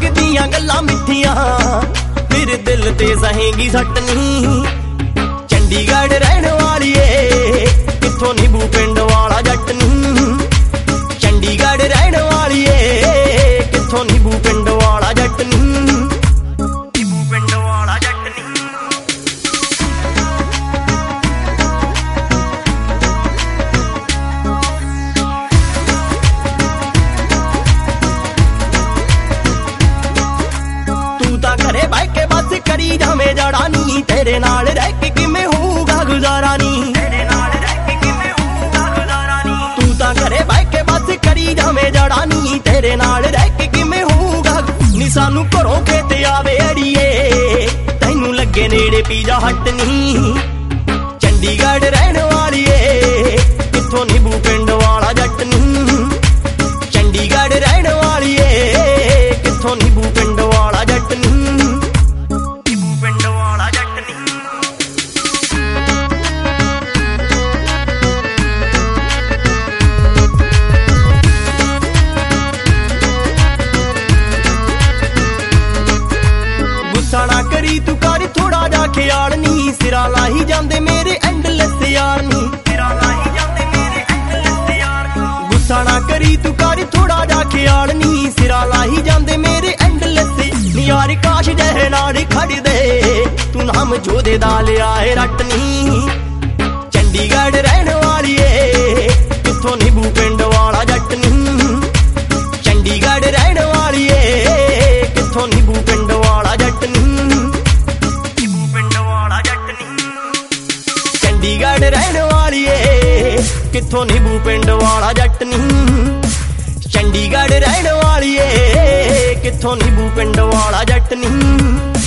लगदियां गल्लां मिठियां मेरे दिल ते सहेंगी सट नहीं। चंडीगढ़ रहन वालिए किथों नीबू पिंड वाला जट नहीं। चंडीगढ़ रहन वालिए किथों नीबू पिंड वाला जट नहीं। नीबू पिंड वाला जट नहीं। तू तां घरे बह के बस करी जावे जड़ा नी तेरे नाल रह के किवें होऊगा गुजारा नी। तेरे नाल रह के किवें होऊगा गुजारा नी। तू तां घरे बह के बस करी जावे जड़ा नी तेरे नाल रह के किवें होऊगा नी। सानू घरों खेत आवे अड़िए तैनू लगे नेड़े पीजा हट नी। चंडीगढ़ रहन वालिए किथों नीबू पिंड वाला जट नी। चंडीगढ़ रहन वालिए किथों नीबू पिंड वाला जट नी। नीबू पिंड वाला जट नी। गुस्सा ना करी तू कर थोड़ा जा ख्याल नी सिरा लाही जांदे मेरे एंडलेस यार नी। सिरा लाही जांदे मेरे एंडलेस यार नी। गुस्सा ना करी तू कर थोड़ा जा ख्याल नी सिरा लाही जांदे मेरे एंडलेस यार। काश जह नाल खड़ दे तू नाम जोदे दा लिया है रट नी। चंडीगढ़ रहन वालिए किथों नीबू पिंड वाला जट नी। चंडीगढ़ रहन वालिए किथों नीबू पिंड वाला जट नी। नीबू पिंड वाला जट नी। चंडीगढ़ रहन वालिए किथों नीबू पिंड वाला जट नी। चंडीगढ़ रहन वालिए किथों नीबू पिंड वाला जट नी।